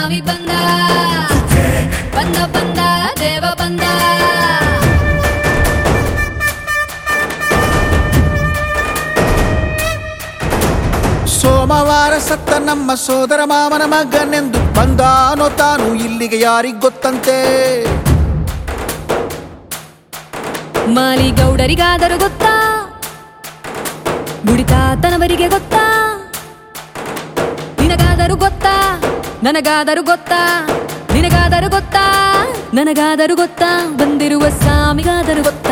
ಸ್ವಾಮಿ ಬಂದ ಬಂದ ಬಂದ ದೇವ ಬಂದ. ಸೋಮವಾರ ಸತ್ತ ನಮ್ಮ ಸೋದರ ಮಾವನ ಮಗನೆಂದು ಬಂದಾನೋ ತಾನು ಇಲ್ಲಿಗೆ ಯಾರಿಗ್ ಗೊತ್ತಂತೆ. ಮಾಲಿಗೌಡರಿಗಾದರೂ ಗೊತ್ತಾ, ಗುಡಿತಾತನವರಿಗೆ ಗೊತ್ತಾ, ನಿನಗಾದರೂ ಗೊತ್ತಾ ನನಗಾದರೂ ಗೊತ್ತಾ, ನಿನಗಾದರೂ ಗೊತ್ತಾ ನನಗಾದರೂ ಗೊತ್ತಾ, ಬಂದಿರುವ ಸ್ವಾಮಿಗಾದರೂ ಗೊತ್ತಾ.